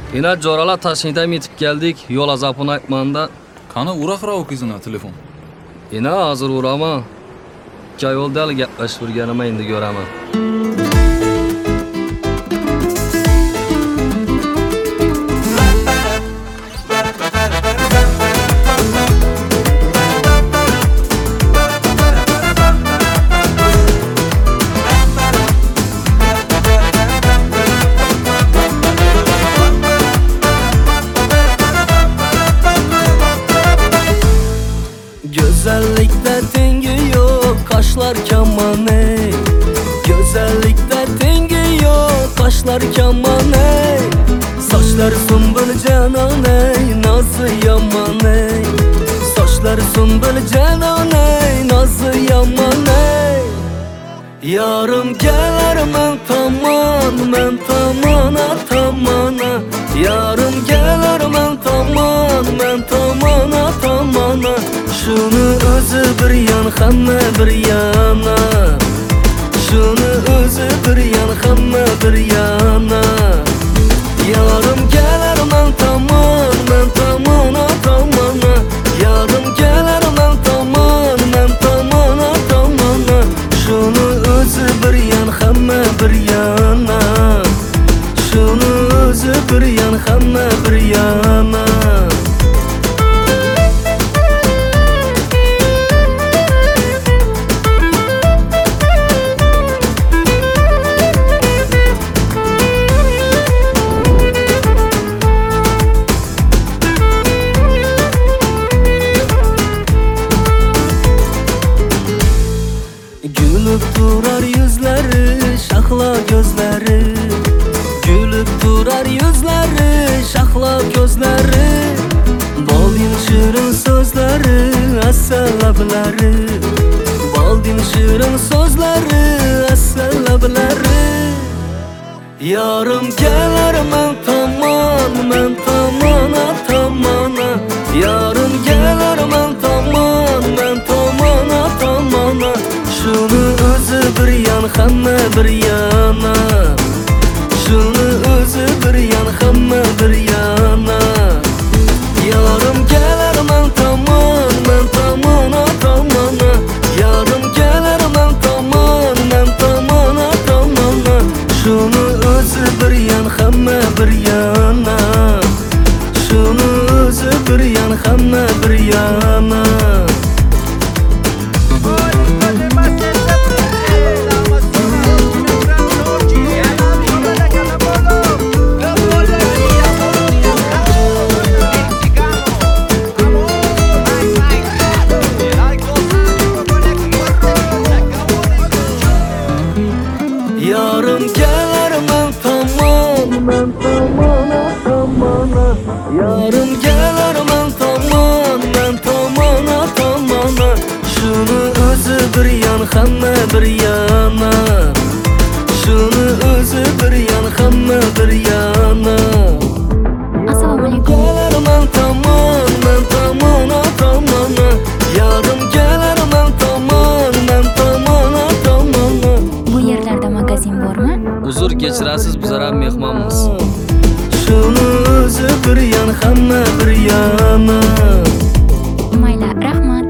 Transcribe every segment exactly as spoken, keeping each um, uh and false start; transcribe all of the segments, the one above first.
Yine Corala taşıyda mitip geldik yol azapını aytmanda. Kana uğraqıra o kızına telefon. Yine hazır uğrama. İki yol del gepleş vurganıma indi göremem. Güzellikte dengi yok, kaşlar keman ey. Güzellikte dengi yok, kaşlar keman ey. Saçlar sümbül canan ey, nazı yaman ey. Saçlar sümbül canan ey, nazı yaman ey. Yarım gelir men taman, men tamana tamana. Yarım gelir men taman, men tamana tamana. Şunu özü bir yan, hamma bir yana. Şunu özü bir yan, hamma bir yana. Yarım gelir men taman, men tamana tamana. Yarım gelir men taman, men tamana tamana. Şunu özü bir yan, hamma bir yana. Şunu özü bir yan, hamma bir yana. Gülüp durar yüzleri, şahla gözleri. Gülüp durar yüzleri, şahla gözleri. Baldin şirin sözleri, asal labları. Baldin şirin sözleri, asal labları. Yarım gelir men taman, men tamana tamana. Yarım gelir men taman, men tamana tamana. Şunu özü bir yan, hamma bir yana. Şunu özü bir yan, hamma bir yana. Yarım gelir men taman, men tamana tamana. Yarım gelir men taman, men tamana tamana. Şunu özü bir yan, hamma bir yana. Şunu özü bir yan, hamma bir yana. Yarım gelir men taman, men tamana tamana. Yarım gelir men taman, men tamana tamana. Şunu özü bir yan, hamma bir yana. Şunu özü bir yan, hamma bir yana. Assalomualaikum. Gelir men taman, men tamana tamana. Yarım gelir men taman, men tamana tamana. Bu yerlarda magazin bormi? Uzur geçirasiz bizara mehmonmiz. Şunu özü bir yan, hamma bir yana. Mayli, rahmat.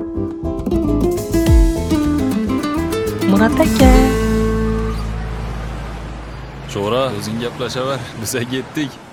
Murat aka. Şora, özün gaplashaver, bize ketdik.